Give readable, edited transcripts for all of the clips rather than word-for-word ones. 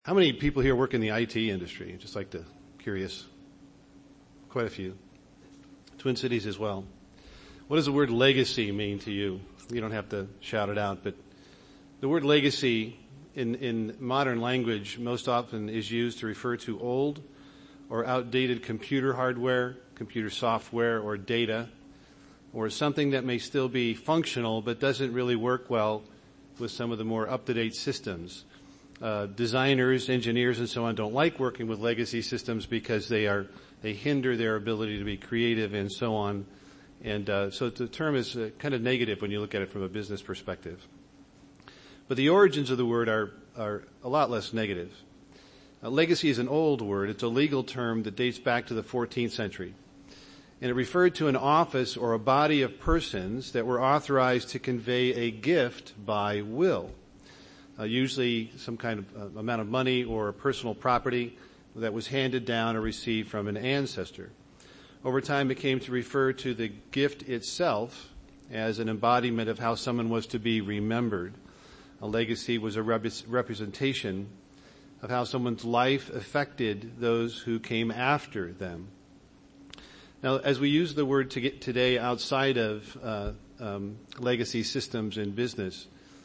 How many people here work in the IT industry? Just like to, curious. Quite a few. Twin Cities as well. What does the word legacy mean to you? You don't have to shout it out, but the word legacy in modern language most often is used to refer to old or outdated computer hardware, computer software, or data, or something that may still be functional but doesn't really work well with some of the more up-to-date systems. Designers, engineers, and so on don't like working with legacy systems because they hinder their ability to be creative and so on. And so the term is kind of negative when you look at it from a business perspective. But the origins of the word are a lot less negative. Legacy is an old word. It's a legal term that dates back to the 14th century. And it referred to an office or a body of persons that were authorized to convey a gift by will. Usually some kind of amount of money or personal property that was handed down or received from an ancestor. Over time it came to refer to the gift itself as an embodiment of how someone was to be remembered. A legacy was a representation of how someone's life affected those who came after them. Now, as we use the word today outside of legacy systems in business,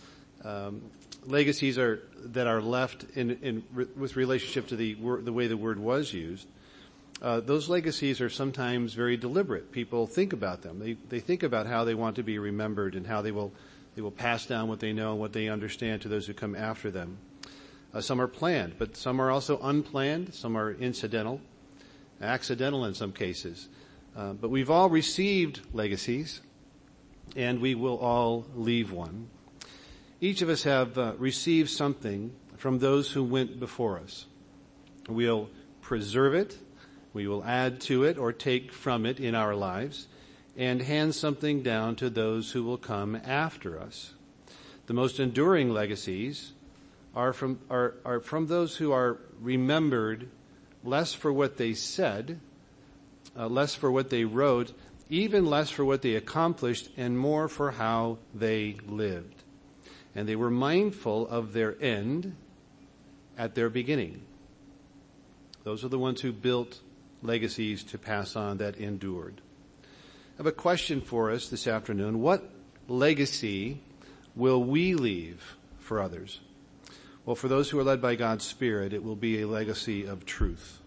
legacies that are left with relationship to the way the word was used. Those legacies are sometimes very deliberate. People think about them. They think about how they want to be remembered and how they will pass down what they know and what they understand to those who come after them. Some are planned, but some are also unplanned. Some are incidental, accidental in some cases. But we've all received legacies, and we will all leave one. Each of us have received something from those who went before us. We'll preserve it, we will add to it or take from it in our lives, and hand something down to those who will come after us. The most enduring legacies are from those who are remembered less for what they said, less for what they wrote, even less for what they accomplished, and more for how they lived. And they were mindful of their end at their beginning. Those are the ones who built legacies to pass on that endured. I have a question for us this afternoon. What legacy will we leave for others? Well, for those who are led by God's Spirit, it will be a legacy of truth.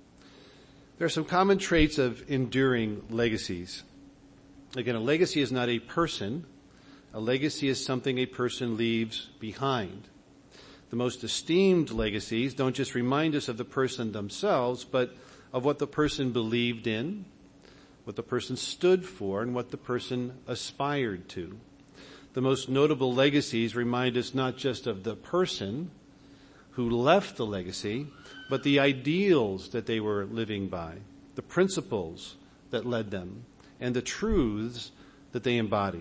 There are some common traits of enduring legacies. Again, a legacy is not a person. A legacy is something a person leaves behind. The most esteemed legacies don't just remind us of the person themselves, but of what the person believed in, what the person stood for, and what the person aspired to. The most notable legacies remind us not just of the person who left the legacy, but the ideals that they were living by, the principles that led them, and the truths that they embodied.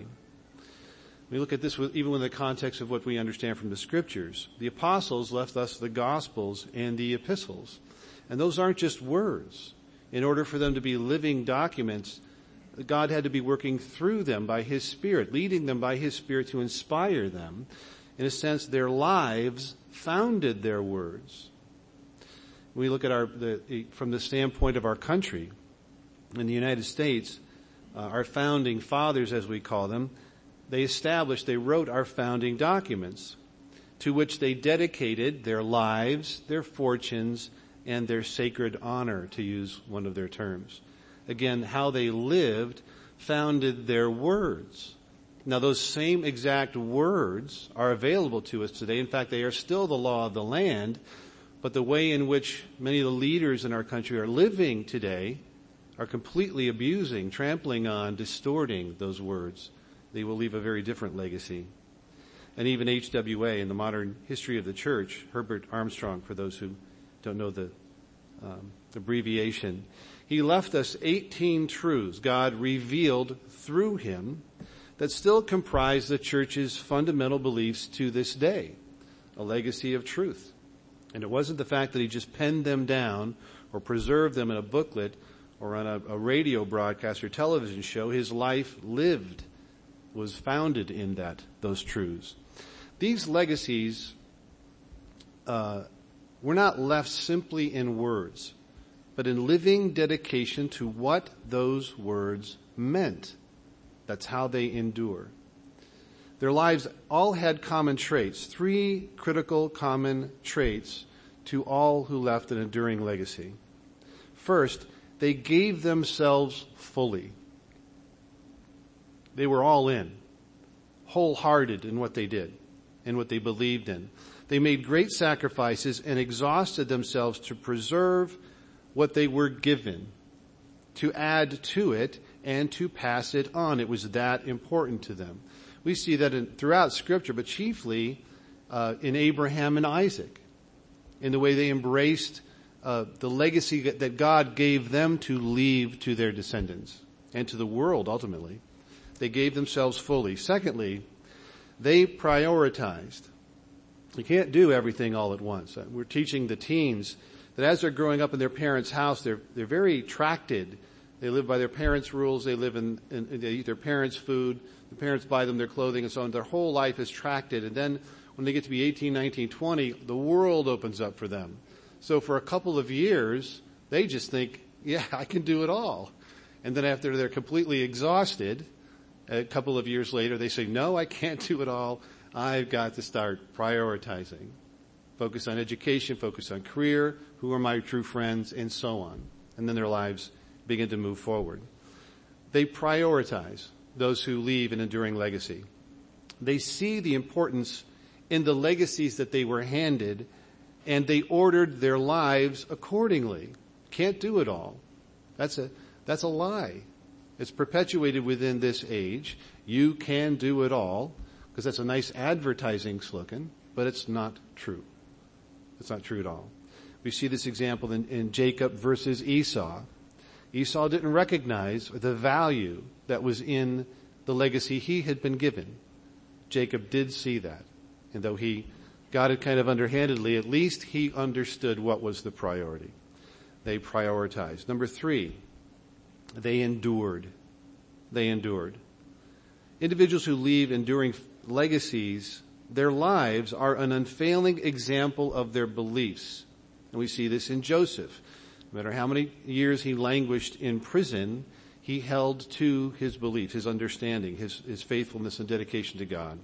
We look at this even in the context of what we understand from the Scriptures. The apostles left us the Gospels and the epistles. And those aren't just words. In order for them to be living documents, God had to be working through them by His Spirit, leading them by His Spirit to inspire them. In a sense, their lives founded their words. When we look at from the standpoint of our country, in the United States, our founding fathers, as we call them, they wrote our founding documents, to which they dedicated their lives, their fortunes, and their sacred honor, to use one of their terms. Again, how they lived founded their words. Now, those same exact words are available to us today. In fact, they are still the law of the land, but the way in which many of the leaders in our country are living today are completely abusing, trampling on, distorting those words. They will leave a very different legacy. And even HWA, in the modern history of the church, Herbert Armstrong, for those who don't know the abbreviation, he left us 18 truths God revealed through him that still comprise the church's fundamental beliefs to this day, a legacy of truth. And it wasn't the fact that he just penned them down or preserved them in a booklet or on a radio broadcast or television show. His life lived was founded in those truths. These legacies we're not left simply in words, but in living dedication to what those words meant. That's how they endure. Their lives all had common traits, 3 critical common traits to all who left an enduring legacy. First, they gave themselves fully. They were all in, wholehearted in what they did and what they believed in. They made great sacrifices and exhausted themselves to preserve what they were given, to add to it and to pass it on. It was that important to them. We see that throughout Scripture, but chiefly in Abraham and Isaac, in the way they embraced the legacy that God gave them to leave to their descendants and to the world ultimately. They gave themselves fully. Secondly, they prioritized. You can't do everything all at once. We're teaching the teens that as they're growing up in their parents' house, they're very tracted. They live by their parents' rules. They live they eat their parents' food. The parents buy them their clothing and so on. Their whole life is tracted. And then when they get to be 18, 19, 20, the world opens up for them. So for a couple of years, they just think, yeah, I can do it all. And then after they're completely exhausted, a couple of years later, they say, no, I can't do it all. I've got to start prioritizing. Focus on education, focus on career, who are my true friends, and so on. And then their lives begin to move forward. They prioritize those who leave an enduring legacy. They see the importance in the legacies that they were handed, and they ordered their lives accordingly. Can't do it all. That's a lie. It's perpetuated within this age. You can do it all, because that's a nice advertising slogan, but it's not true. It's not true at all. We see this example in Jacob versus Esau. Esau didn't recognize the value that was in the legacy he had been given. Jacob did see that. And though he got it kind of underhandedly, at least he understood what was the priority. They prioritized. Number 3, they endured. They endured. Individuals who leave enduring legacies, their lives are an unfailing example of their beliefs. And we see this in Joseph. No matter how many years he languished in prison, he held to his beliefs, his understanding, his faithfulness and dedication to God.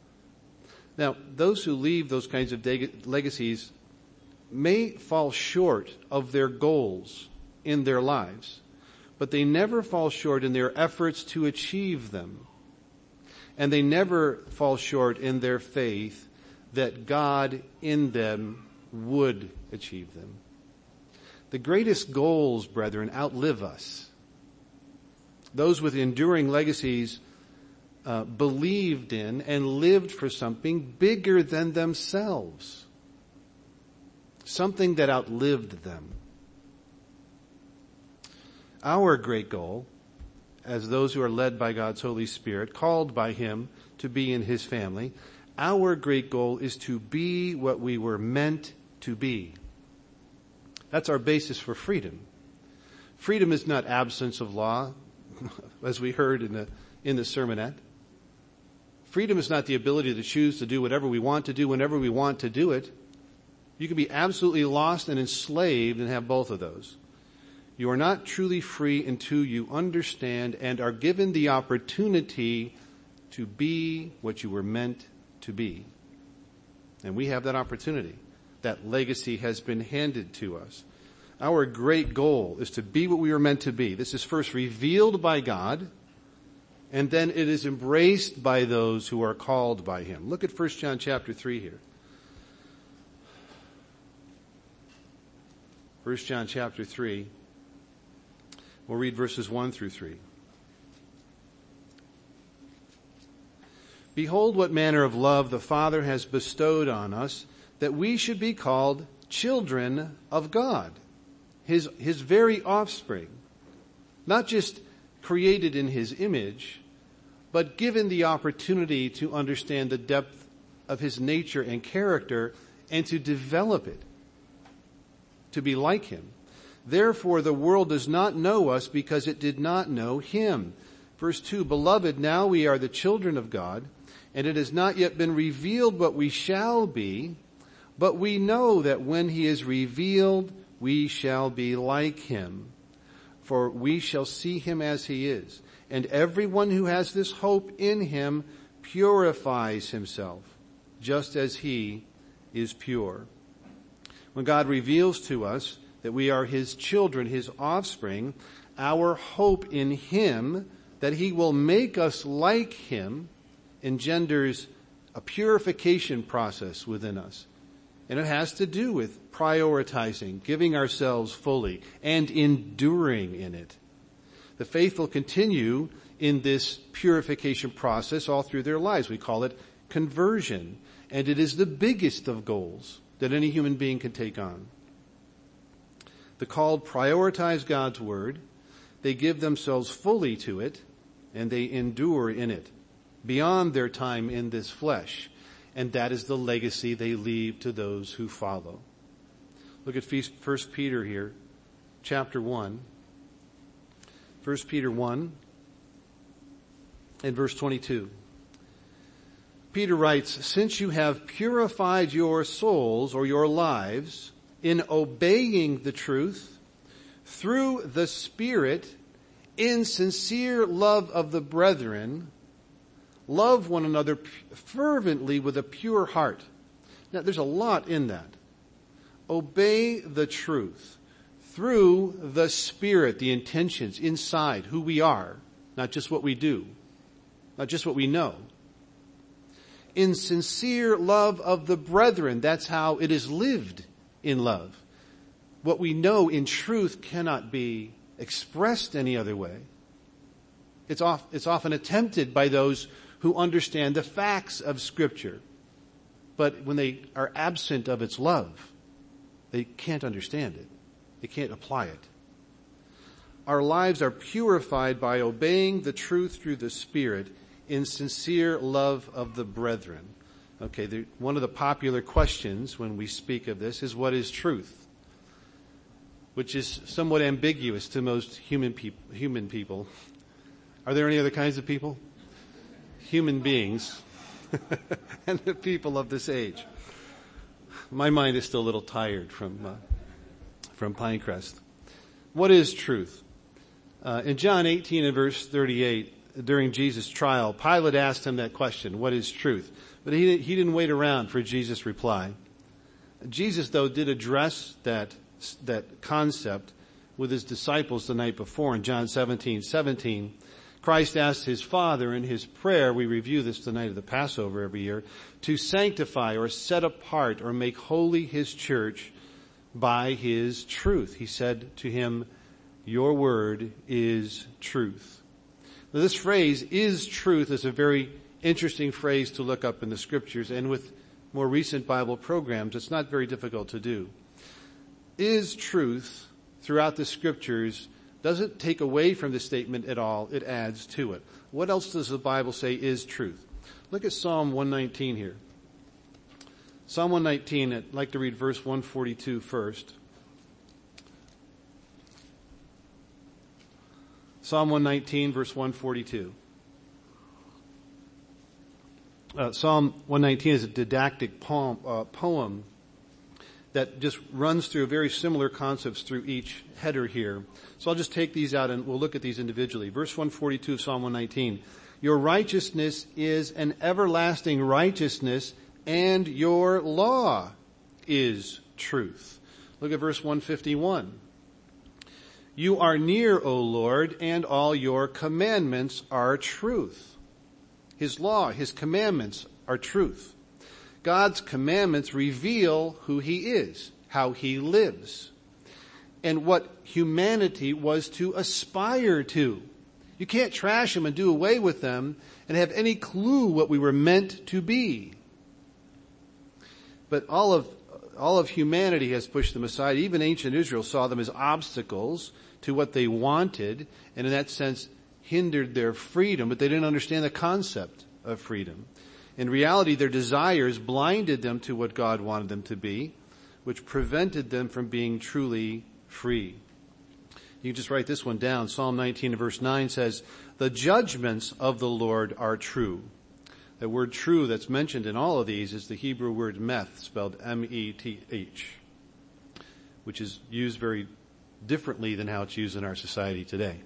Now, those who leave those kinds of legacies may fall short of their goals in their lives, but they never fall short in their efforts to achieve them. And they never fall short in their faith that God in them would achieve them. The greatest goals, brethren, outlive us. Those with enduring legacies believed in and lived for something bigger than themselves. Something that outlived them. Our great goal, as those who are led by God's Holy Spirit, called by Him to be in His family, our great goal is to be what we were meant to be. That's our basis for freedom. Freedom is not absence of law, as we heard in the sermonette. Freedom is not the ability to choose to do whatever we want to do whenever we want to do it. You can be absolutely lost and enslaved and have both of those. You are not truly free until you understand and are given the opportunity to be what you were meant to be. And we have that opportunity. That legacy has been handed to us. Our great goal is to be what we were meant to be. This is first revealed by God, and then it is embraced by those who are called by Him. Look at 1 John chapter 3 here. 1 John chapter 3. We'll read verses 1 through 3. Behold what manner of love the Father has bestowed on us, that we should be called children of God, His very offspring. Not just created in His image, but given the opportunity to understand the depth of His nature and character and to develop it, to be like Him. Therefore the world does not know us because it did not know Him. Verse 2, Beloved, now we are the children of God, and it has not yet been revealed what we shall be, But we know that when he is revealed, we shall be like him, for we shall see him as he is. And everyone who has this hope in him purifies himself, just as he is pure. When God reveals to us that we are his children, his offspring, our hope in him, that he will make us like him, engenders a purification process within us. And it has to do with prioritizing, giving ourselves fully, and enduring in it. The faithful continue in this purification process all through their lives. We call it conversion. And it is the biggest of goals that any human being can take on. The called prioritize God's word. They give themselves fully to it, and they endure in it beyond their time in this flesh. And that is the legacy they leave to those who follow. Look at 1 Peter here, chapter 1. 1 Peter 1 and verse 22. Peter writes, since you have purified your souls or your lives in obeying the truth through the Spirit in sincere love of the brethren, love one another fervently with a pure heart. Now, there's a lot in that. Obey the truth through the Spirit, the intentions inside, who we are, not just what we do, not just what we know. In sincere love of the brethren, that's how it is lived in love. What we know in truth cannot be expressed any other way. It's often attempted by those who understand the facts of Scripture. But when they are absent of its love, they can't understand it. They can't apply it. Our lives are purified by obeying the truth through the Spirit in sincere love of the brethren. Okay, one of the popular questions when we speak of this is, what is truth? Which is somewhat ambiguous to most human people. Are there any other kinds of people? Human beings and the people of this age. My mind is still a little tired from Pinecrest. What is truth? In John 18 and verse 38, during Jesus' trial, Pilate asked him that question, what is truth? But he didn't wait around for Jesus' reply. Jesus, though, did address that concept with his disciples the night before in John 17:17. Christ asked his Father in his prayer, we review this the night of the Passover every year, to sanctify or set apart or make holy his church by his truth. He said to him, your word is truth. Now, this phrase, is truth, is a very interesting phrase to look up in the Scriptures, and with more recent Bible programs, it's not very difficult to do. Is truth throughout the Scriptures doesn't take away from the statement at all, it adds to it. What else does the Bible say is truth? Look at Psalm 119 here. Psalm 119, I'd like to read verse 142 first. Psalm 119, verse 142. Psalm 119 is a didactic poem that just runs through very similar concepts through each header here. So I'll just take these out and we'll look at these individually. Verse 142 of Psalm 119. Your righteousness is an everlasting righteousness, and your law is truth. Look at verse 151. You are near, O Lord, and all your commandments are truth. His law, his commandments are truth. God's commandments reveal who he is, how he lives, and what humanity was to aspire to. You can't trash them and do away with them and have any clue what we were meant to be. But all of humanity has pushed them aside. Even ancient Israel saw them as obstacles to what they wanted, and in that sense hindered their freedom, but they didn't understand the concept of freedom. In reality, their desires blinded them to what God wanted them to be, which prevented them from being truly free. You can just write this one down. Psalm 19 verse 9 says, the judgments of the Lord are true. The word true that's mentioned in all of these is the Hebrew word meth, spelled M-E-T-H, which is used very differently than how it's used in our society today.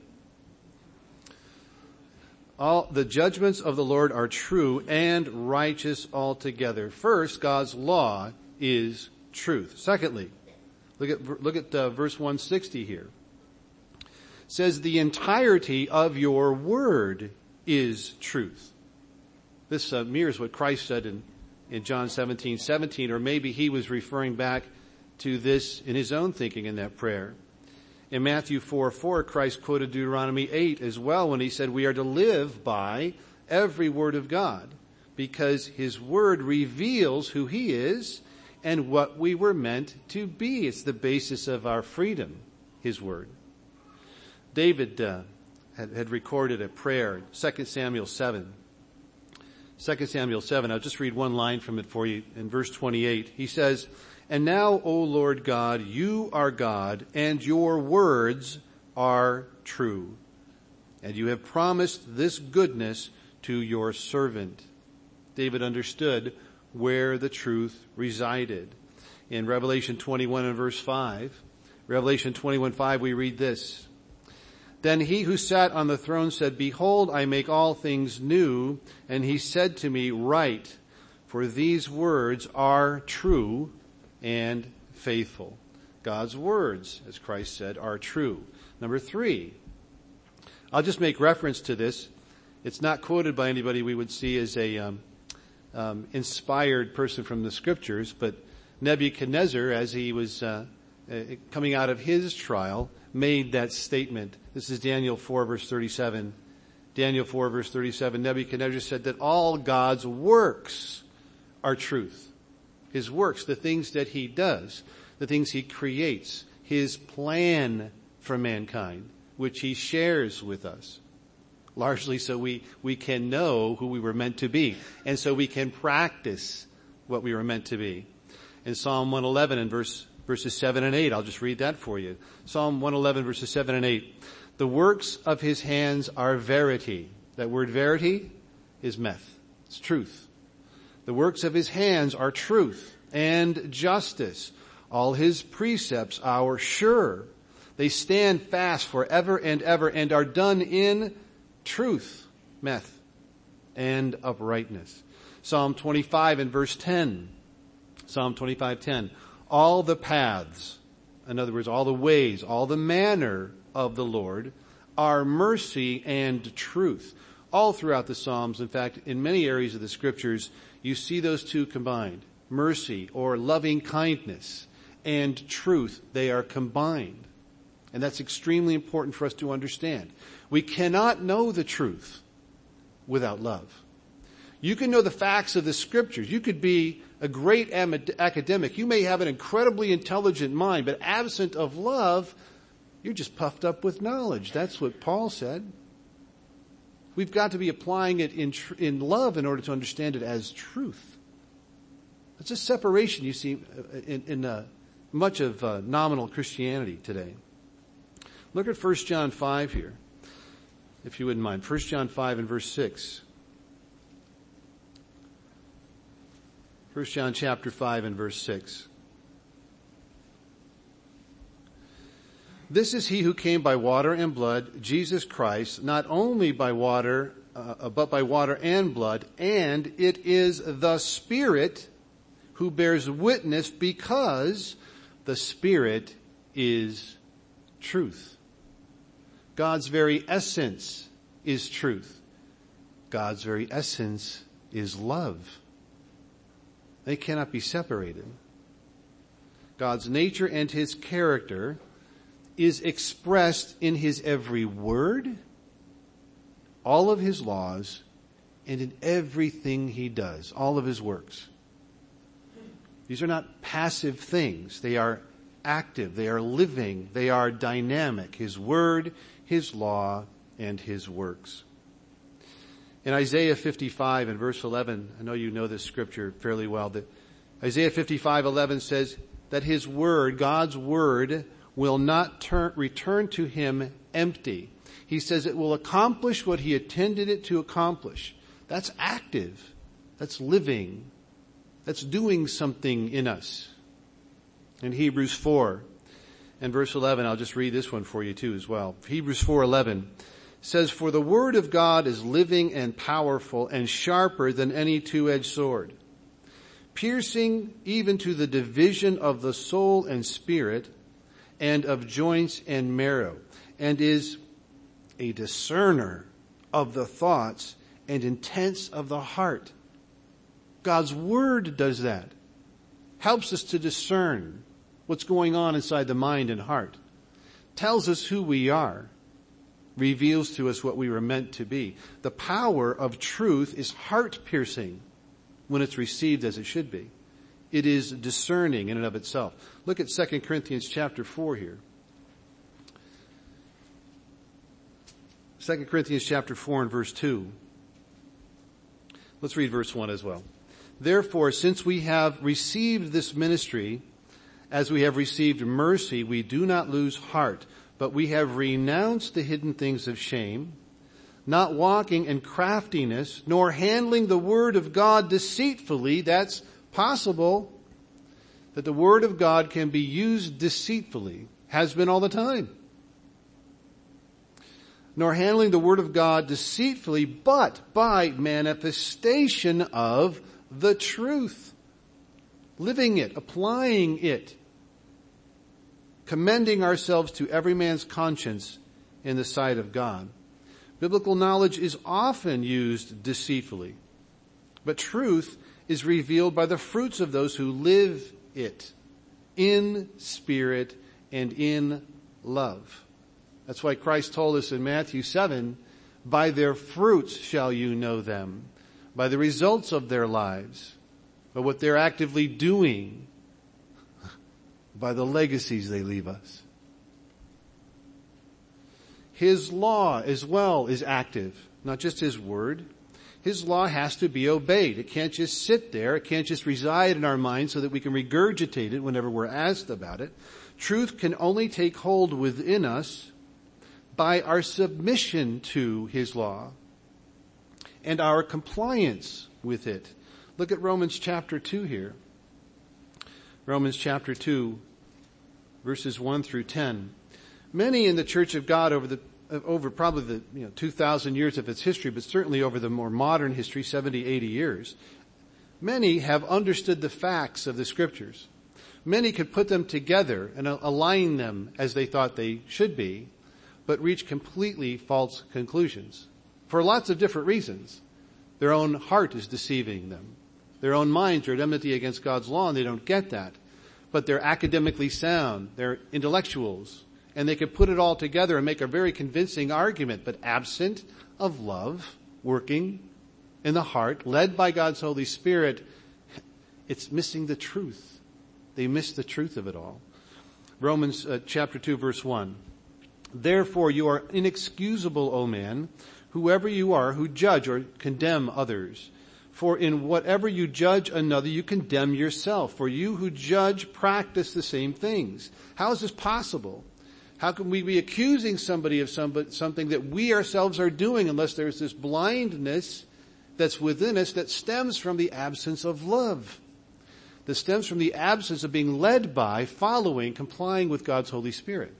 All the judgments of the Lord are true and righteous altogether. First, God's law is truth. Secondly, look at verse 160 here. It says, the entirety of your word is truth. This mirrors what Christ said in John 17:17, or maybe he was referring back to this in his own thinking in that prayer. In Matthew 4:4, Christ quoted Deuteronomy 8 as well when he said, we are to live by every word of God because his word reveals who he is and what we were meant to be. It's the basis of our freedom, his word. David had recorded a prayer, 2 Samuel 7. 2 Samuel 7, I'll just read one line from it for you. In verse 28, he says, and now, O Lord God, you are God, and your words are true. And you have promised this goodness to your servant. David understood where the truth resided. In Revelation 21 and verse 5, Revelation 21:5, we read this. Then he who sat on the throne said, behold, I make all things new. And he said to me, write, for these words are true and faithful. God's words, as Christ said, are true. Number 3, I'll just make reference to this. It's not quoted by anybody we would see as a inspired person from the scriptures, but Nebuchadnezzar, as he was coming out of his trial, made that statement. This is Daniel 4 verse 37. Daniel 4 verse 37, Nebuchadnezzar said that all God's works are truth. His works, the things that he does, the things he creates, his plan for mankind, which he shares with us. Largely so we can know who we were meant to be, and so we can practice what we were meant to be. In Psalm 111 and verses 7 and 8, I'll just read that for you. Psalm 111 verses 7 and 8. The works of his hands are verity. That word verity is meth. It's truth. The works of his hands are truth and justice. All his precepts are sure. They stand fast forever and ever and are done in truth, meth, and uprightness. Psalm 25 and verse 10. Psalm 25:10. All the paths, in other words, all the ways, all the manner of the Lord are mercy and truth. All throughout the Psalms, in fact, in many areas of the scriptures, you see those two combined. Mercy or loving kindness and truth, they are combined. And that's extremely important for us to understand. We cannot know the truth without love. You can know the facts of the scriptures. You could be a great academic. You may have an incredibly intelligent mind, but absent of love, you're just puffed up with knowledge. That's what Paul said. We've got to be applying it in love in order to understand it as truth. It's a separation you see in much of nominal Christianity today. Look at 1 John 5 here, if you wouldn't mind. 1 John 5 and verse 6. 1 John chapter 5 and verse 6. This is he who came by water and blood, Jesus Christ, not only by water, but by water and blood, and it is the Spirit who bears witness, because the Spirit is truth. God's very essence is truth. God's very essence is love. They cannot be separated. God's nature and his character is expressed in his every word, all of his laws, and in everything he does, all of his works. These are not passive things. They are active. They are living. They are dynamic. His word, his law, and his works. In Isaiah 55 and verse 11, I know you know this scripture fairly well, that Isaiah 55:11 says that his word, God's word, will not return to him empty. He says it will accomplish what he intended it to accomplish. That's active. That's living. That's doing something in us. In Hebrews 4 and verse 11, I'll just read this one for you too as well. Hebrews 4:11 says, "For the word of God is living and powerful and sharper than any two-edged sword, piercing even to the division of the soul and spirit and of joints and marrow, and is a discerner of the thoughts and intents of the heart." God's word does that. Helps us to discern what's going on inside the mind and heart. Tells us who we are. Reveals to us what we were meant to be. The power of truth is heart-piercing when it's received as it should be. It is discerning in and of itself. Look at 2 Corinthians chapter 4 here. 2 Corinthians chapter 4 and verse 2. Let's read verse 1 as well. "Therefore, since we have received this ministry, as we have received mercy, we do not lose heart, but we have renounced the hidden things of shame, not walking in craftiness, nor handling the word of God deceitfully." That's possible, that the word of God can be used deceitfully. Has been all the time. "Nor handling the word of God deceitfully, but by manifestation of the truth." Living it, applying it, commending ourselves to every man's conscience in the sight of God. Biblical knowledge is often used deceitfully, but truth is revealed by the fruits of those who live it in spirit and in love. That's why Christ told us in Matthew 7, "By their fruits shall you know them," by the results of their lives, by what they're actively doing, by the legacies they leave us. His law as well is active, not just His word. His law has to be obeyed. It can't just sit there. It can't just reside in our minds so that we can regurgitate it whenever we're asked about it. Truth can only take hold within us by our submission to His law and our compliance with it. Look at Romans chapter 2 here. Romans chapter 2, verses 1 through 10. Many in the Church of God over probably the 2,000 years of its history, but certainly over the more modern history, 70, 80 years, many have understood the facts of the Scriptures. Many could put them together and align them as they thought they should be, but reach completely false conclusions for lots of different reasons. Their own heart is deceiving them. Their own minds are at enmity against God's law, and they don't get that. But they're academically sound. They're intellectuals. And they can put it all together and make a very convincing argument. But absent of love working in the heart, led by God's Holy Spirit, it's missing the truth. They miss the truth of it all. Romans chapter 2, verse 1. "Therefore you are inexcusable, O man, whoever you are, who judge or condemn others. For in whatever you judge another, you condemn yourself. For you who judge practice the same things." How is this possible? How can we be accusing somebody of something that we ourselves are doing unless there's this blindness that's within us that stems from the absence of love? That stems from the absence of being led by, following, complying with God's Holy Spirit.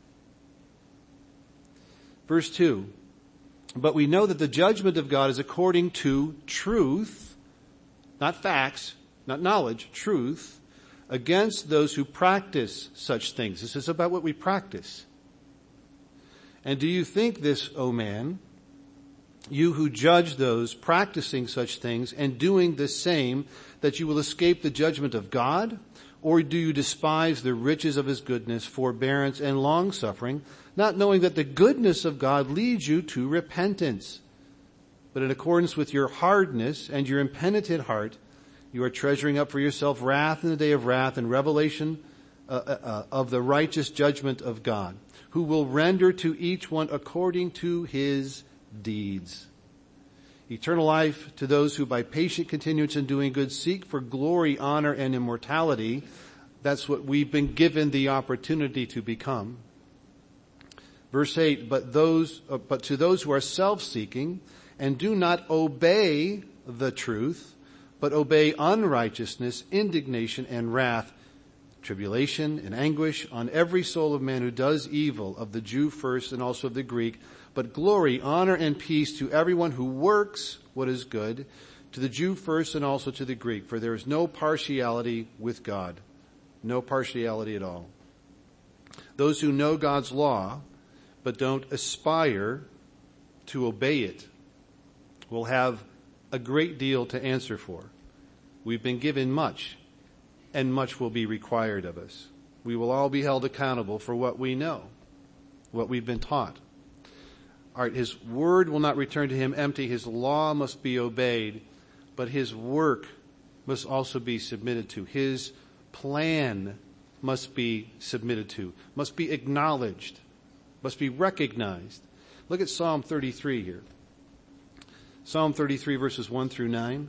Verse 2. "But we know that the judgment of God is according to truth," not facts, not knowledge, truth, "against those who practice such things." This is about what we practice. "And do you think this, O man, you who judge those practicing such things and doing the same, that you will escape the judgment of God? Or do you despise the riches of His goodness, forbearance, and long-suffering, not knowing that the goodness of God leads you to repentance? But in accordance with your hardness and your impenitent heart, you are treasuring up for yourself wrath in the day of wrath and revelation of the righteous judgment of God, who will render to each one according to his deeds. Eternal life to those who by patient continuance in doing good seek for glory, honor, and immortality." That's what we've been given the opportunity to become. Verse 8, but to those who are self-seeking and do not obey the truth, but obey unrighteousness, indignation, and wrath, tribulation and anguish on every soul of man who does evil, of the Jew first and also of the Greek, but glory, honor, and peace to everyone who works what is good, to the Jew first and also to the Greek, for there is no partiality with God. No partiality at all. Those who know God's law, but don't aspire to obey it, will have a great deal to answer for. We've been given much, and much will be required of us. We will all be held accountable for what we know, what we've been taught. All right, his word will not return to him empty. His law must be obeyed, but his work must also be submitted to. His plan must be submitted to, must be acknowledged, must be recognized. Look at Psalm 33 here. Psalm 33 verses 1 through 9.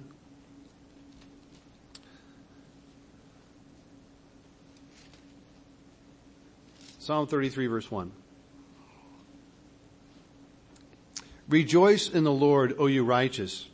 Psalm 33 verse 1. Rejoice in the Lord, O you righteous.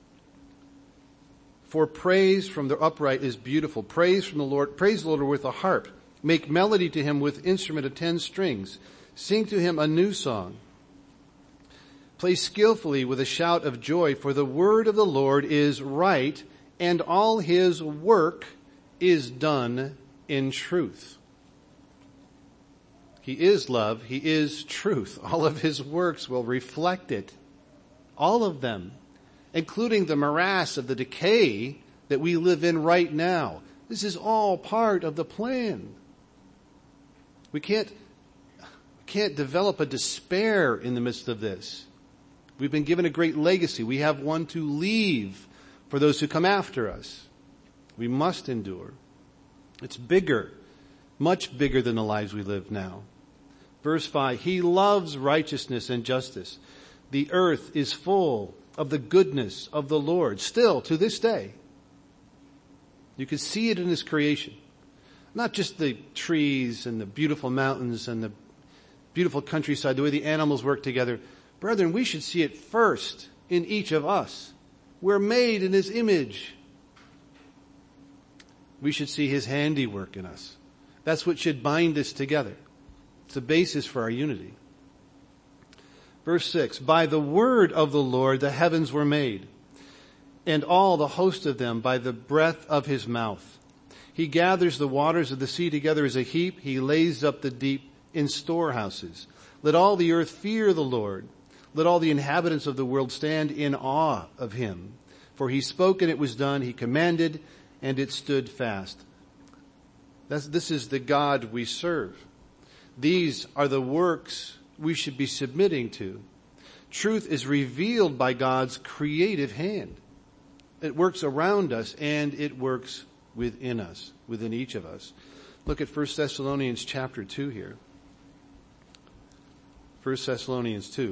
For praise from the upright is beautiful. Praise from the Lord. Praise the Lord with a harp. Make melody to him with instrument of 10 strings. Sing to him a new song. Play skillfully with a shout of joy, for the word of the Lord is right, and all his work is done in truth. He is love. He is truth. All of his works will reflect it. All of them, including the morass of the decay that we live in right now. This is all part of the plan. We can't develop a despair in the midst of this. We've been given a great legacy. We have one to leave for those who come after us. We must endure. It's bigger, much bigger than the lives we live now. Verse 5, he loves righteousness and justice. The earth is full of the goodness of the Lord. Still, to this day, you can see it in his creation. Not just the trees and the beautiful mountains and the beautiful countryside, the way the animals work together. Brethren, we should see it first in each of us. We're made in his image. We should see his handiwork in us. That's what should bind us together. It's the basis for our unity. Verse 6, by the word of the Lord the heavens were made, and all the host of them by the breath of his mouth. He gathers the waters of the sea together as a heap. He lays up the deep in storehouses. Let all the earth fear the Lord. Let all the inhabitants of the world stand in awe of him. For he spoke and it was done. He commanded and it stood fast. This is the God we serve. These are the works we should be submitting to. Truth is revealed by God's creative hand. It works around us and it works within us, within each of us. Look at 1 Thessalonians chapter 2 here. 1 Thessalonians 2.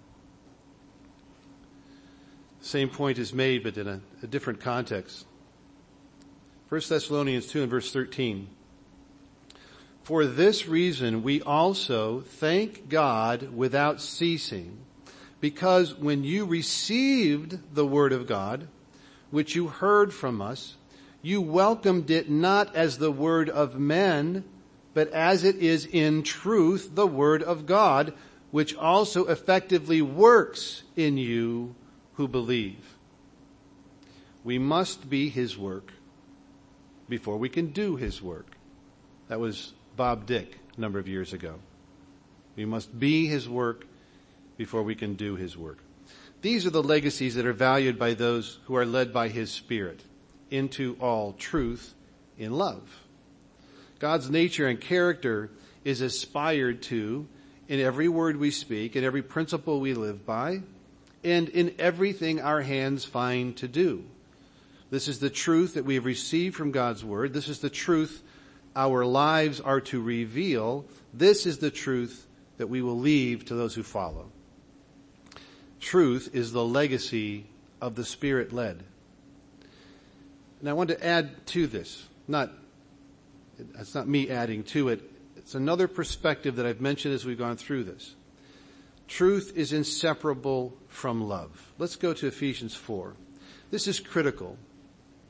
Same point is made, but in a different context. 1 Thessalonians 2 and verse 13. For this reason we also thank God without ceasing, because when you received the word of God, which you heard from us, you welcomed it not as the word of men, but as it is in truth the word of God, which also effectively works in you who believe. We must be his work before we can do his work. That was Bob Dick a number of years ago. We must be his work before we can do his work. These are the legacies that are valued by those who are led by his Spirit into all truth in love. God's nature and character is aspired to in every word we speak, in every principle we live by, and in everything our hands find to do. This is the truth that we have received from God's word. This is the truth our lives are to reveal. This is the truth that we will leave to those who follow. Truth is the legacy of the Spirit-led. And I want to add to this. It's not me adding to it. It's another perspective that I've mentioned as we've gone through this. Truth is inseparable from love. Let's go to Ephesians 4. This is critical.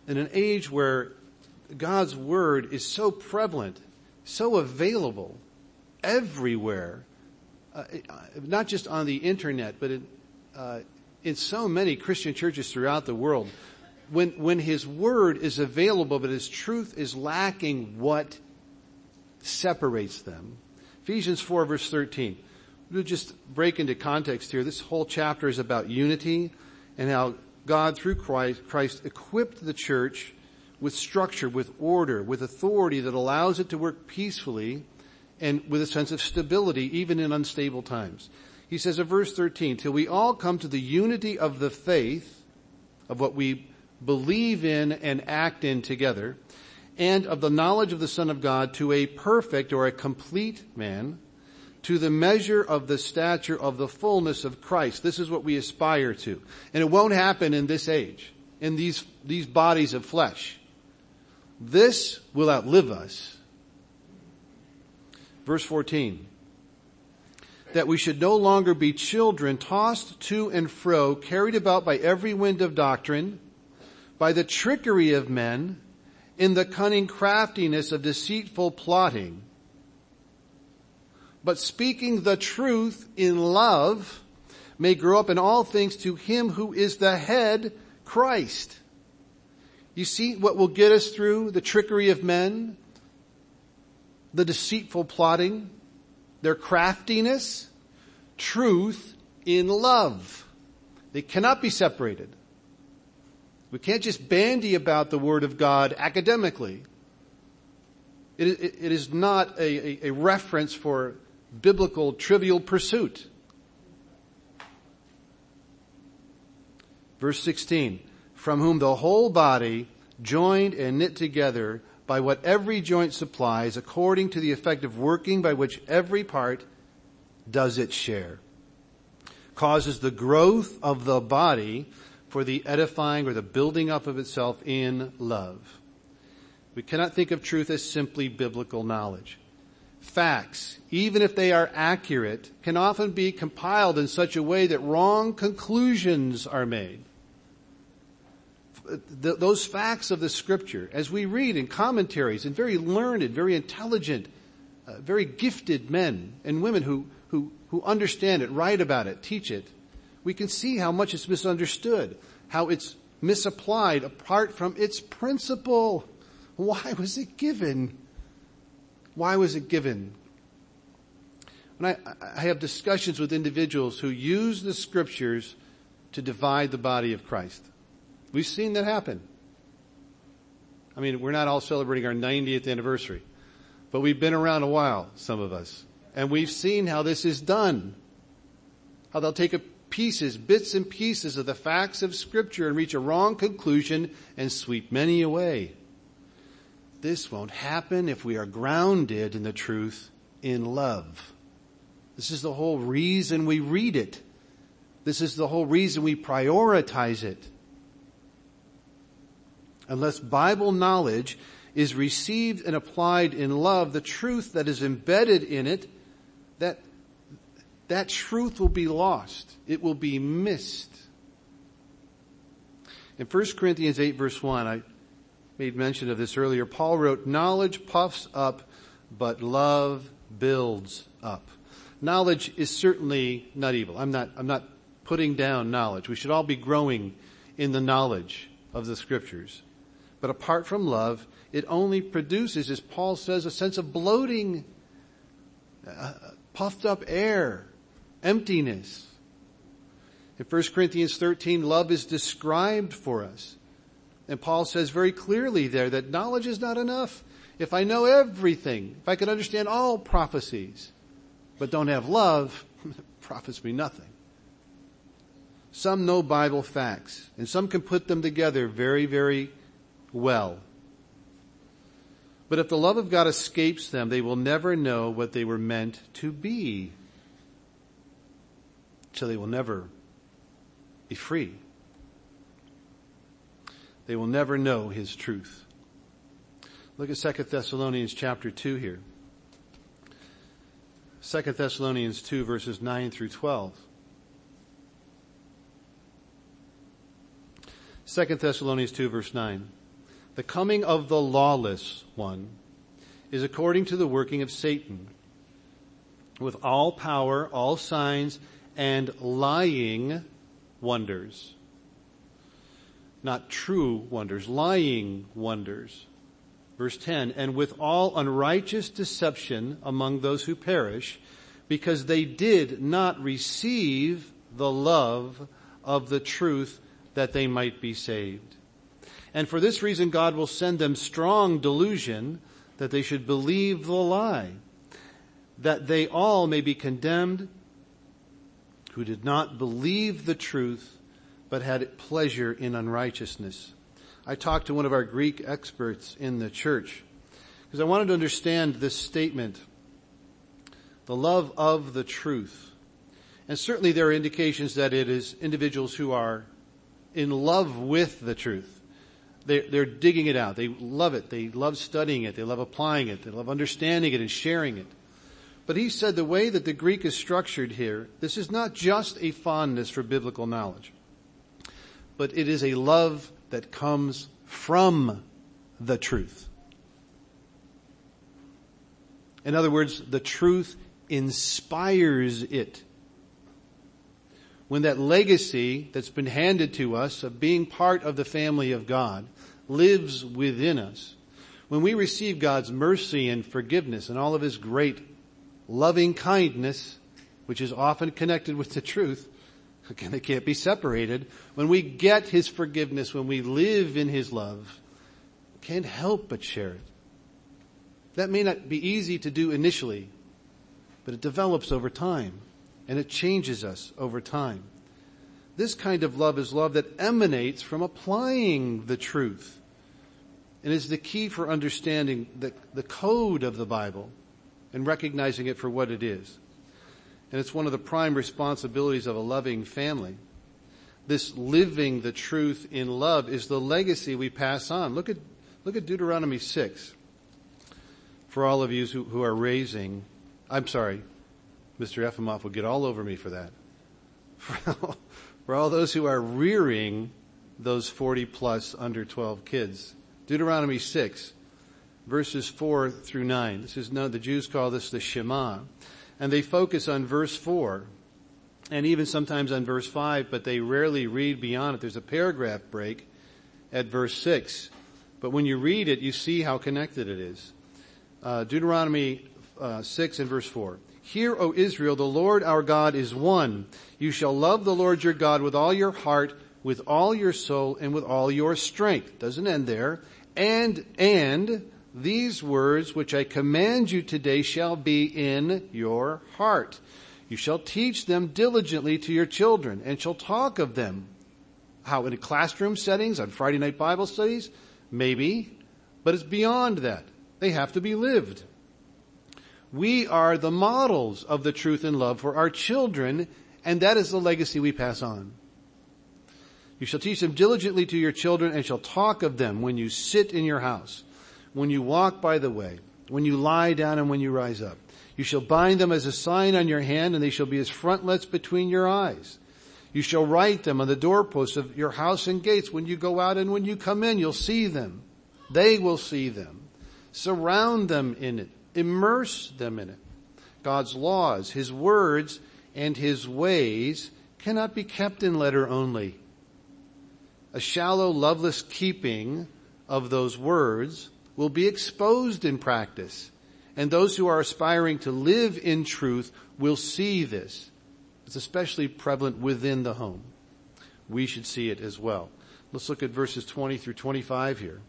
in an age where God's Word is so prevalent, so available everywhere, not just on the internet, but in so many Christian churches throughout the world, when His Word is available but His truth is lacking, what separates them? Ephesians 4 verse 13. We'll just break into context here. This whole chapter is about unity and how God through Christ equipped the church with structure, with order, with authority that allows it to work peacefully and with a sense of stability even in unstable times. He says in verse 13, till we all come to the unity of the faith, of what we believe in and act in together, and of the knowledge of the Son of God, to a perfect or a complete man, to the measure of the stature of the fullness of Christ. This is what we aspire to. And it won't happen in this age, in these bodies of flesh. This will outlive us. Verse 14. That we should no longer be children tossed to and fro, carried about by every wind of doctrine, by the trickery of men, in the cunning craftiness of deceitful plotting. But speaking the truth in love, may grow up in all things to Him who is the head, Christ. You see what will get us through the trickery of men, the deceitful plotting, their craftiness? Truth in love. They cannot be separated. We can't just bandy about the Word of God academically. It is not a reference for biblical trivial pursuit. Verse 16, from whom the whole body, joined and knit together by what every joint supplies, according to the effective working by which every part does its share, causes the growth of the body for the edifying or the building up of itself in love. We cannot think of truth as simply biblical knowledge. Facts, even if they are accurate, can often be compiled in such a way that wrong conclusions are made. Those facts of the Scripture, as we read in commentaries and very learned, very intelligent, very gifted men and women who understand it, write about it, teach it, we can see how much it's misunderstood, how it's misapplied apart from its principle. Why was it given? Why was it given? When I have discussions with individuals who use the Scriptures to divide the body of Christ. We've seen that happen. I mean, we're not all celebrating our 90th anniversary, but we've been around a while, some of us, and we've seen how this is done. How they'll take bits and pieces of the facts of Scripture and reach a wrong conclusion and sweep many away. This won't happen if we are grounded in the truth in love. This is the whole reason we read it. This is the whole reason we prioritize it. Unless Bible knowledge is received and applied in love, the truth that is embedded in it, that truth will be lost. It will be missed. In 1 Corinthians 8 verse 1, I made mention of this earlier, Paul wrote, knowledge puffs up, but love builds up. Knowledge is certainly not evil. I'm not putting down knowledge. We should all be growing in the knowledge of the Scriptures. But apart from love, it only produces, as Paul says, a sense of bloating, puffed up air, emptiness. In 1 Corinthians 13, love is described for us. And Paul says very clearly there that knowledge is not enough. If I know everything, if I can understand all prophecies, but don't have love, it profits me nothing. Some know Bible facts, and some can put them together very, very well. But if the love of God escapes them, they will never know what they were meant to be. So they will never be free. They will never know His truth. Look at 2 Thessalonians chapter 2 here. 2 Thessalonians 2 verses 9 through 12. 2 Thessalonians 2 verse 9. The coming of the lawless one is according to the working of Satan, with all power, all signs, and lying wonders. Not true wonders, lying wonders. Verse 10, and with all unrighteous deception among those who perish, because they did not receive the love of the truth that they might be saved. And for this reason God will send them strong delusion that they should believe the lie, that they all may be condemned who did not believe the truth, but had pleasure in unrighteousness. I talked to one of our Greek experts in the church because I wanted to understand this statement, the love of the truth. And certainly there are indications that it is individuals who are in love with the truth. They're digging it out. They love it. They love studying it. They love applying it. They love understanding it and sharing it. But he said the way that the Greek is structured here, this is not just a fondness for biblical knowledge, but it is a love that comes from the truth. In other words, the truth inspires it. When that legacy that's been handed to us of being part of the family of God lives within us, when we receive God's mercy and forgiveness and all of His great loving kindness, which is often connected with the truth, again, they can't be separated. When we get His forgiveness, when we live in His love, can't help but share it. That may not be easy to do initially, but it develops over time. And it changes us over time. This kind of love is love that emanates from applying the truth. And is the key for understanding the code of the Bible and recognizing it for what it is. And it's one of the prime responsibilities of a loving family. This living the truth in love is the legacy we pass on. Look at Deuteronomy 6. For all of you who are raising, Mr. Efimov will get all over me for that. For all those who are rearing those 40 plus under 12 kids. Deuteronomy 6, verses 4 through 9. This is known, the Jews call this the Shema. And they focus on verse 4 and even sometimes on verse 5, but they rarely read beyond it. There's a paragraph break at verse 6. But when you read it, you see how connected it is. Deuteronomy 6 and verse 4. Hear, O Israel, the Lord our God is one. You shall love the Lord your God with all your heart, with all your soul, and with all your strength. Doesn't end there. And these words which I command you today shall be in your heart. You shall teach them diligently to your children, and shall talk of them. How, in classroom settings, on Friday night Bible studies? Maybe. But it's beyond that. They have to be lived. We are the models of the truth and love for our children, and that is the legacy we pass on. You shall teach them diligently to your children, and shall talk of them when you sit in your house, when you walk by the way, when you lie down, and when you rise up. You shall bind them as a sign on your hand, and they shall be as frontlets between your eyes. You shall write them on the doorposts of your house and gates. When you go out and when you come in, you'll see them. They will see them. Surround them in it. Immerse them in it. God's laws, His words, and His ways cannot be kept in letter only. A shallow, loveless keeping of those words will be exposed in practice. And those who are aspiring to live in truth will see this. It's especially prevalent within the home. We should see it as well. Let's look at verses 20 through 25 here.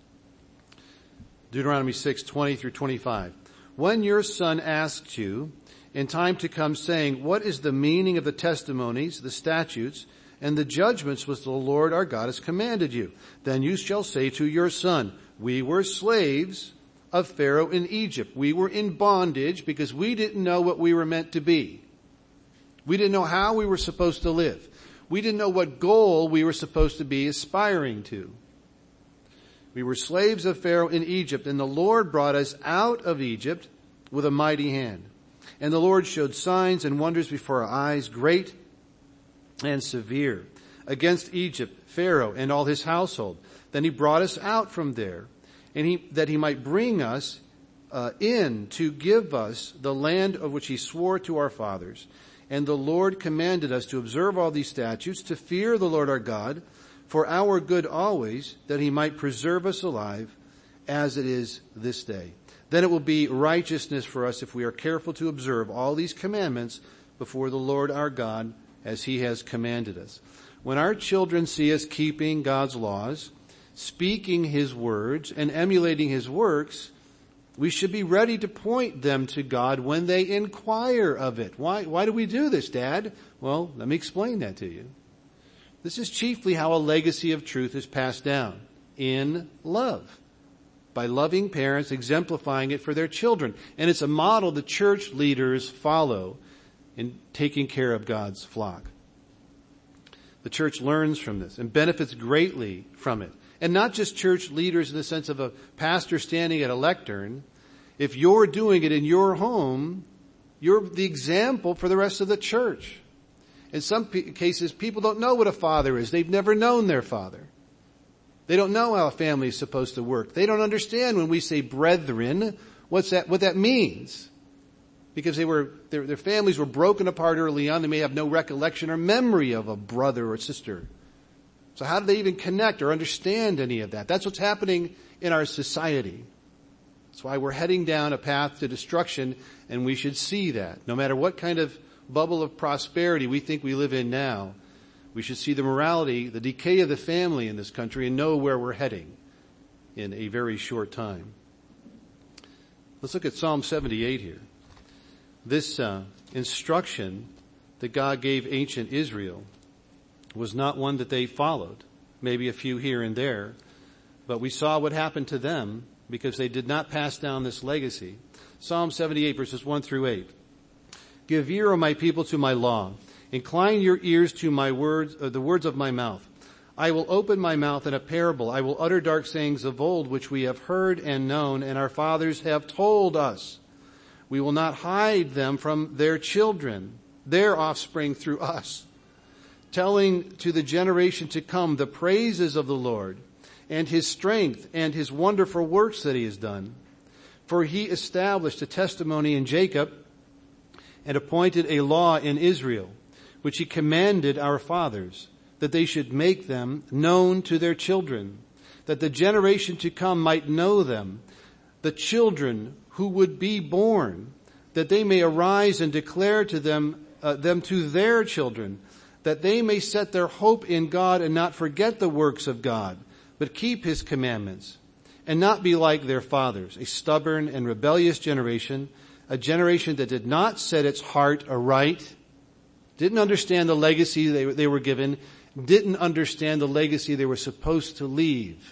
Deuteronomy 6, 20 through 25. When your son asks you in time to come, saying, what is the meaning of the testimonies, the statutes, and the judgments which the Lord our God has commanded you? Then you shall say to your son, we were slaves of Pharaoh in Egypt. We were in bondage because we didn't know what we were meant to be. We didn't know how we were supposed to live. We didn't know what goal we were supposed to be aspiring to. We were slaves of Pharaoh in Egypt, and the Lord brought us out of Egypt with a mighty hand. And the Lord showed signs and wonders before our eyes, great and severe. against Egypt, Pharaoh, and all his household. Then he brought us out from there, and that he might bring us in to give us the land of which he swore to our fathers. And the Lord commanded us to observe all these statutes, to fear the Lord our God, for our good always, that he might preserve us alive, as it is this day. Then it will be righteousness for us if we are careful to observe all these commandments before the Lord our God, as he has commanded us. When our children see us keeping God's laws, speaking his words, and emulating his works, we should be ready to point them to God when they inquire of it. Why do we do this, Dad? Well, let me explain that to you. This is chiefly how a legacy of truth is passed down, in love, by loving parents exemplifying it for their children. And it's a model the church leaders follow in taking care of God's flock. The church learns from this and benefits greatly from it. And not just church leaders in the sense of a pastor standing at a lectern. If you're doing it in your home, you're the example for the rest of the church. In some cases, people don't know what a father is. They've never known their father. They don't know how a family is supposed to work. They don't understand when we say brethren, what that means. Because their families were broken apart early on. They may have no recollection or memory of a brother or sister. So how do they even connect or understand any of that? That's what's happening in our society. That's why we're heading down a path to destruction, and we should see that. No matter what kind of bubble of prosperity we think we live in now, we should see the morality, the decay of the family in this country, and know where we're heading in a very short time. Let's look at Psalm 78 here. This instruction that God gave ancient Israel was not one that they followed, maybe a few here and there, but we saw what happened to them because they did not pass down this legacy. Psalm 78 verses 1 through 8. Give ear, O my people, to my law. Incline your ears to my words, the words of my mouth. I will open my mouth in a parable. I will utter dark sayings of old, which we have heard and known, and our fathers have told us. We will not hide them from their children, their offspring through us, telling to the generation to come the praises of the Lord and his strength and his wonderful works that he has done. For he established a testimony in Jacob and appointed a law in Israel, which he commanded our fathers, that they should make them known to their children, that the generation to come might know them, the children who would be born, that they may arise and declare to them to their children, that they may set their hope in God and not forget the works of God, but keep his commandments, and not be like their fathers, a stubborn and rebellious generation, a generation that did not set its heart aright, didn't understand the legacy they were given, didn't understand the legacy they were supposed to leave.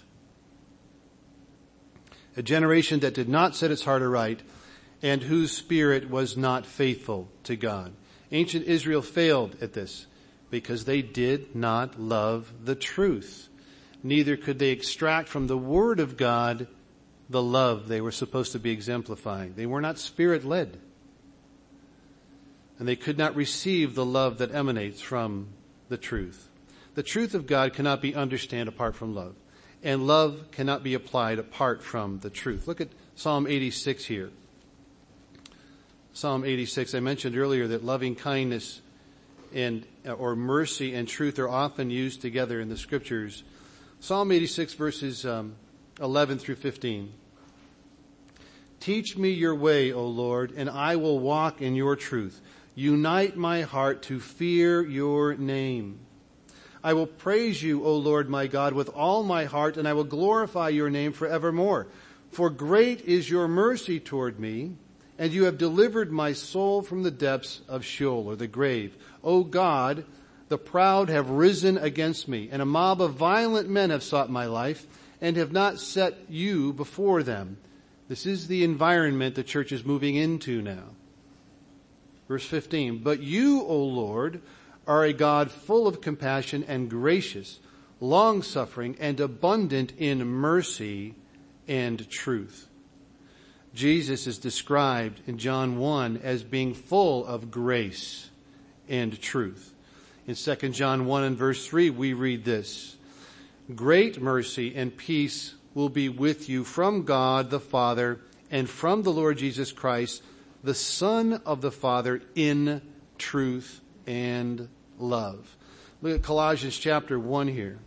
A generation that did not set its heart aright, and whose spirit was not faithful to God. Ancient Israel failed at this because they did not love the truth. Neither could they extract from the Word of God the love they were supposed to be exemplifying. They were not Spirit-led. And they could not receive the love that emanates from the truth. The truth of God cannot be understood apart from love. And love cannot be applied apart from the truth. Look at Psalm 86 here. Psalm 86, I mentioned earlier that loving kindness or mercy and truth are often used together in the scriptures. Psalm 86 verses 11 through 15. Teach me your way, O Lord, and I will walk in your truth. Unite my heart to fear your name. I will praise you, O Lord my God, with all my heart, and I will glorify your name forevermore. For great is your mercy toward me, and you have delivered my soul from the depths of Sheol, or the grave. O God, the proud have risen against me, and a mob of violent men have sought my life, and have not set you before them. This is the environment the church is moving into now. Verse 15, but you, O Lord, are a God full of compassion and gracious, long-suffering, and abundant in mercy and truth. Jesus is described in John 1 as being full of grace and truth. In 2 John 1 and verse 3, we read this: great mercy and peace will be with you from God the Father and from the Lord Jesus Christ, the Son of the Father, in truth and love. Look at Colossians chapter 1 here.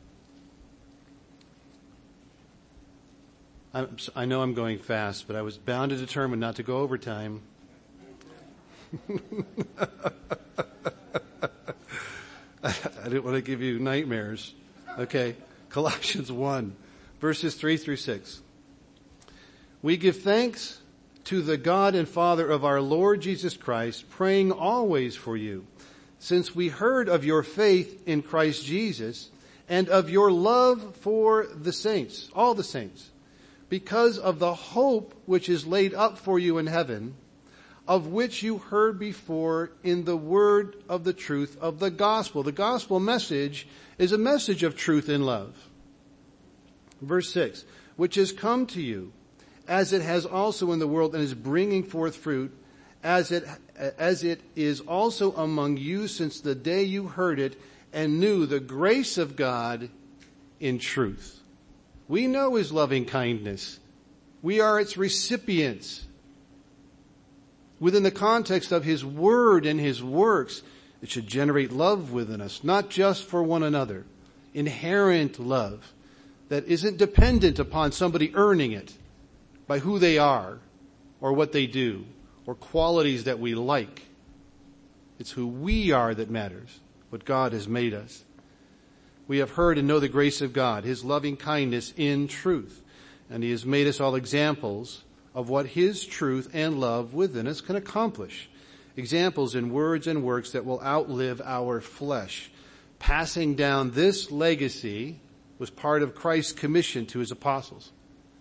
I know I'm going fast, but I was bound and determined not to go over time. I didn't want to give you nightmares. Okay, Colossians 1, verses 3 through 6. We give thanks to the God and Father of our Lord Jesus Christ, praying always for you, since we heard of your faith in Christ Jesus and of your love for the saints, all the saints, because of the hope which is laid up for you in heaven, of which you heard before in the word of the truth of the gospel. The gospel message is a message of truth and love. Verse 6, which has come to you, as it has also in the world, and is bringing forth fruit, as it is also among you since the day you heard it and knew the grace of God in truth. We know his loving kindness. We are its recipients. Within the context of his word and his works, it should generate love within us, not just for one another. Inherent love that isn't dependent upon somebody earning it by who they are or what they do or qualities that we like. It's who we are that matters, what God has made us. We have heard and know the grace of God, his loving kindness in truth. And he has made us all examples of what his truth and love within us can accomplish. Examples in words and works that will outlive our flesh. Passing down this legacy was part of Christ's commission to his apostles.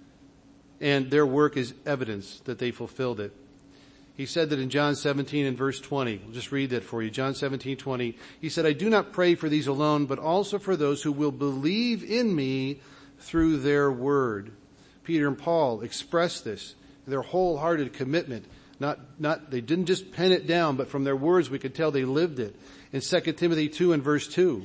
And their work is evidence that they fulfilled it. He said that in John 17 and verse 20. We'll just read that for you. John 17:20. He said, I do not pray for these alone, but also for those who will believe in me through their word. Peter and Paul expressed this, their wholehearted commitment. They didn't just pen it down, but from their words we could tell they lived it. In 2 Timothy 2 and verse 2,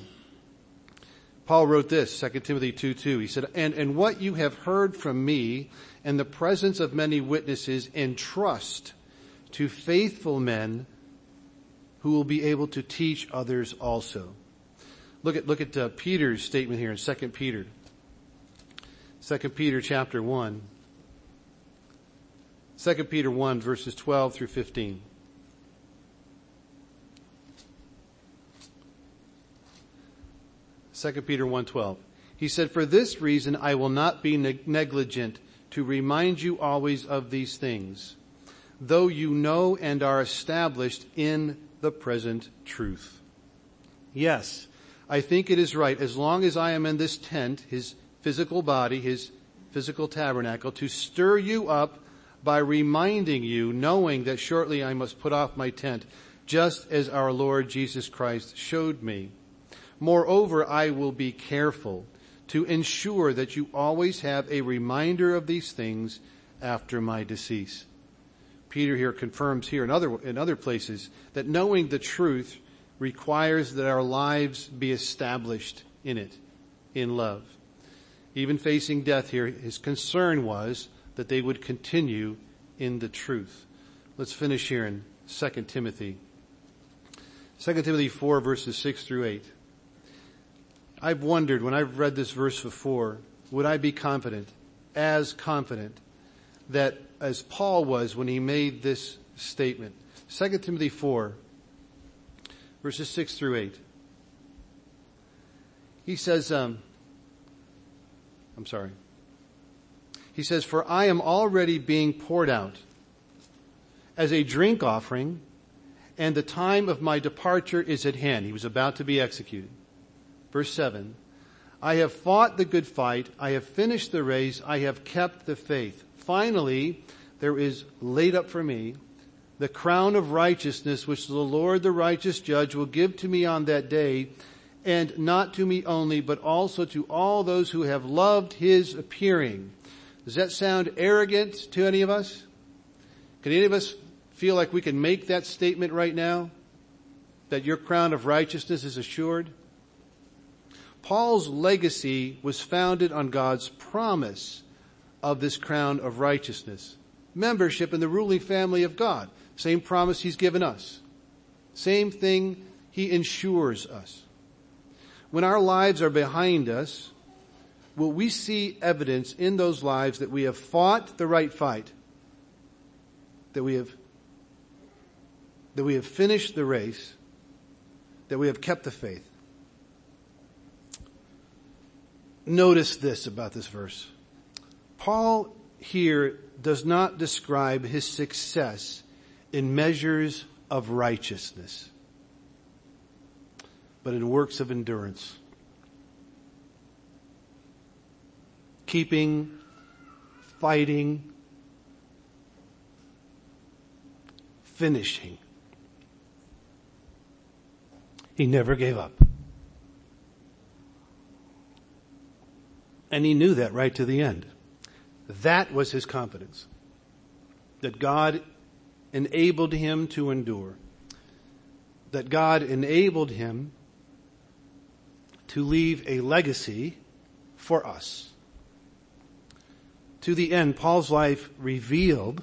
Paul wrote this, 2 Timothy 2:2. He said, and what you have heard from me in the presence of many witnesses, entrust to faithful men who will be able to teach others also. Look at Peter's statement here in 2 Peter. 2 Peter chapter 1. 2 Peter 1 verses 12 through 15. Second Peter 1:12. He said, for this reason I will not be negligent to remind you always of these things, though you know and are established in the present truth. Yes, I think it is right, as long as I am in this tent, his physical body, his physical tabernacle, to stir you up by reminding you, knowing that shortly I must put off my tent, just as our Lord Jesus Christ showed me. Moreover, I will be careful to ensure that you always have a reminder of these things after my decease. Peter here confirms here in other places that knowing the truth requires that our lives be established in it, in love. Even facing death here, his concern was that they would continue in the truth. Let's finish here in 2 Timothy. 2 Timothy 4 verses 6 through 8. I've wondered when I've read this verse before, would I be confident that as Paul was when he made this statement. 2 Timothy 4 verses 6 through 8. He says, He says, for I am already being poured out as a drink offering, and the time of my departure is at hand. He was about to be executed. Verse 7, I have fought the good fight. I have finished the race. I have kept the faith. Finally, there is laid up for me the crown of righteousness, which the Lord, the righteous judge, will give to me on that day, and not to me only, but also to all those who have loved his appearing. Does that sound arrogant to any of us? Can any of us feel like we can make that statement right now? that your crown of righteousness is assured? Paul's legacy was founded on God's promise of this crown of righteousness. Membership in the ruling family of God. Same promise he's given us. Same thing he ensures us. When our lives are behind us, will we see evidence in those lives that we have fought the right fight? That we have finished the race? That we have kept the faith? Notice this about this verse. Paul here does not describe his success in measures of righteousness, but in works of endurance. Keeping, fighting, finishing. He never gave up. And he knew that right to the end. That was his confidence. That God enabled him to endure. That God enabled him to leave a legacy for us. To the end, Paul's life revealed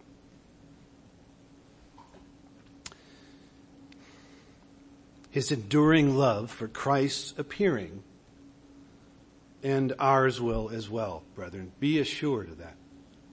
his enduring love for Christ's appearing. And ours will as well, brethren. Be assured of that.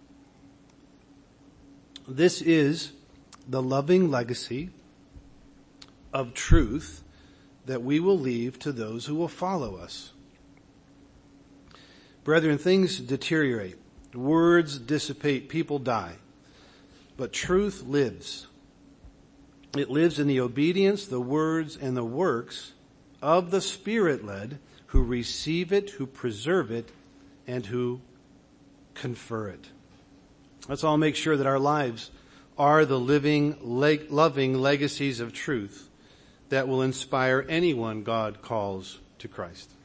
This is the loving legacy of truth that we will leave to those who will follow us. Brethren, things deteriorate. Words dissipate. People die. But truth lives. It lives in the obedience, the words, and the works of the Spirit-led who receive it, who preserve it, and who confer it. Let's all make sure that our lives are the living, loving legacies of truth that will inspire anyone God calls to Christ.